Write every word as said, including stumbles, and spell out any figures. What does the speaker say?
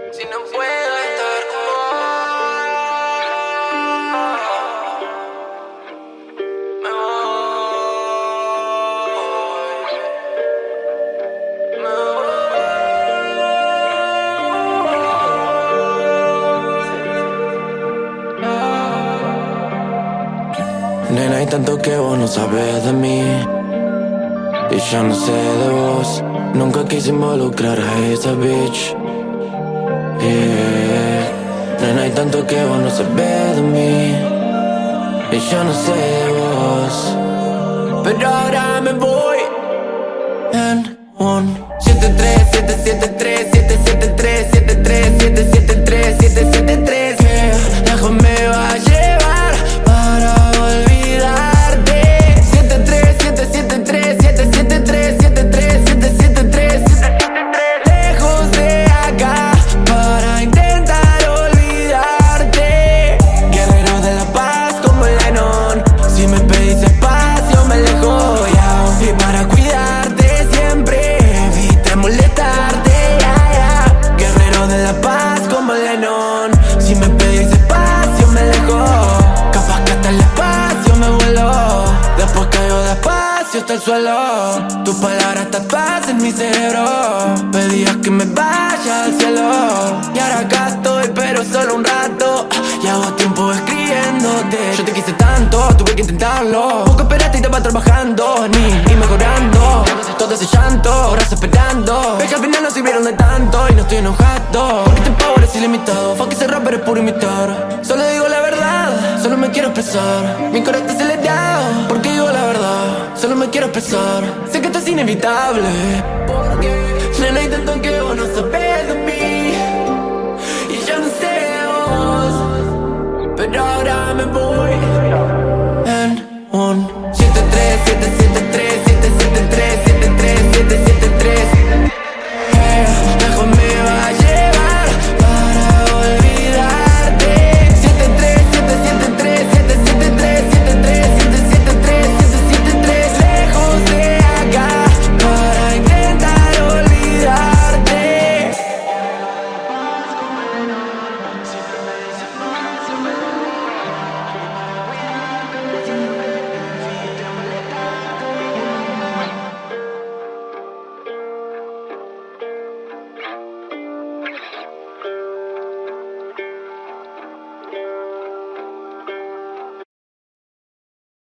Si no puedo estar con vos, me voy, me voy. Nena, hay tanto que vos no sabes de mí y yo no sé de vos. Nunca quise involucrar a esa bitch. Yeah. Nena, hay tanto que vos no sabes de mí y yo no sé de vos. Pero ahora me voy en un siete tres, siete siete tres, siete siete tres, siete tres, siete siete tres, siete siete tres. Que lejos me va a llevar para olvidarte. siete tres, siete siete tres, siete siete tres, siete tres, siete siete tres. Lejos de acá para intentar olvidarte. Guerrero de la paz como Lennon. Si me pedís espacio me alejo ya. Y para cuidarte siempre evité molestarte, yeah, yeah. Guerrero de la paz como Lennon. Si me pedís espacio me alejo. Capaz que hasta el espacio me vuelo. Después caigo despacio hasta el suelo. Tus palabras tatuadas en mi cerebro. Pedías que me vaya al cielo. Y ahora acá estoy pero solo un rato. Llevo tiempo escribiéndote. Yo te quise tanto, tuve que intentarlo. Poco esperaste y estaba trabajando ni, ni mejorando. Todo ese llanto, horas esperando. Ves que al final no sirvieron de tanto y no estoy enojado. Porque este power es ilimitado. Fuck ese rapper es puro imitar. Solo digo la verdad, solo me quiero expresar. Mi corazón está acelerado, porque digo la verdad. Solo me quiero expresar. Sé que esto es inevitable. Porque nena, hay tanto que vos no sabés.